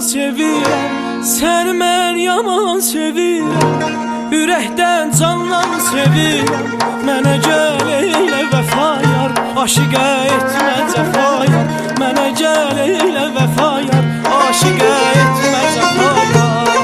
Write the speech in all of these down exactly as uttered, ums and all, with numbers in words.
sevirəm, səni mən yaman sevirəm. Ürəkdən candan sevirəm, mənə gəl eylə vəfa yar. Aşiqə etmə cəfa yar, mənə gəl eylə vəfa yar. Aşiqə etmə cəfa yar.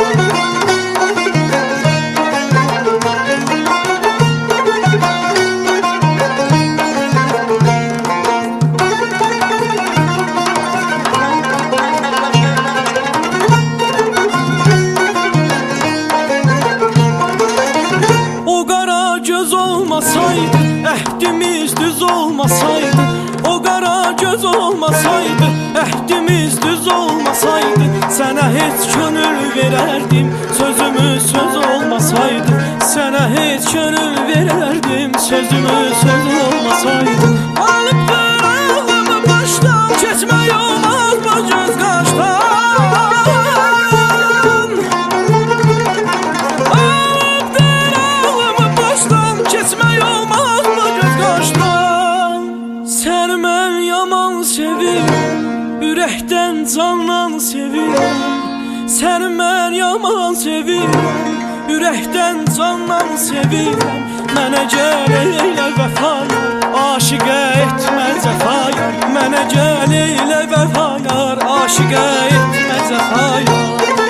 Olmasaydı, əhdimiz düz olmasaydı, o qara göz olmasaydı, əhdimiz düz olmasaydı, sənə heç könül verərdim, sözümüz söz olmasaydı, sənə heç könül verərdim, sözümüz söz olmasaydı. Alıp ver ağlamı başdan, keçmək olmaz bu göz qaşdan. Səni mən yaman sevirəm, ürəkdən candan sevirəm. Səni mən yaman sevirəm, ürəkdən candan sevirəm. Mənə gəl eylə vəfa yar, aşiqə etmə cəfa yar. Mənə gəl eylə vəfa yar, aşiqə etmə cəfa yar.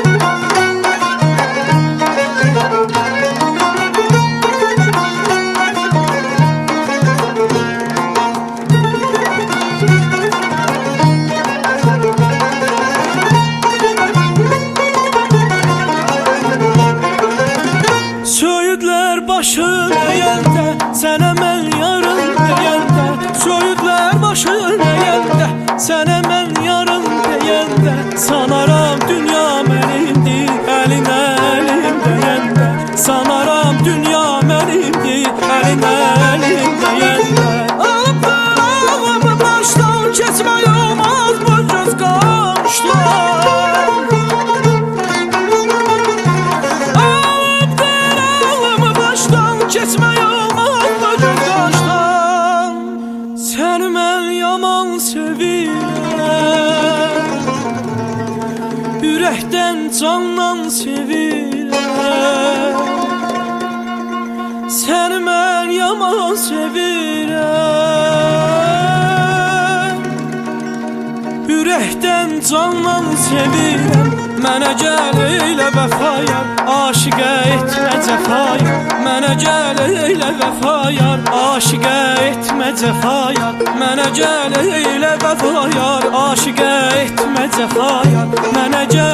Başın əyəndə, sənə mən yarın deyəndə, söyüdlər başın əyəndə, sənə mən yarın deyəndə, sanaram dünya mənimdir, əlinə əlim deyəndə, sanaram dünya mənimdir, əlinə əlim deyəndə. Alıp ver ağlamı başdan, keçmək olmaz bu göz qaşdan. Keçmək olmaz bu göz qaşdan. Səni mən yaman sevirəm, ürəkdən candan sevirəm. Səni mən yaman sevirəm, ürəkdən candan sevirəm. Mənə gəl eylə vəfa yar, aşiqə etmə cəfa yar. Mənə gəl eylə vəfa yar, aşiqə etmə cəfa yar. Mənə gəl eylə vəfa yar, aşiqə etmə cəfa yar. Mənə gəl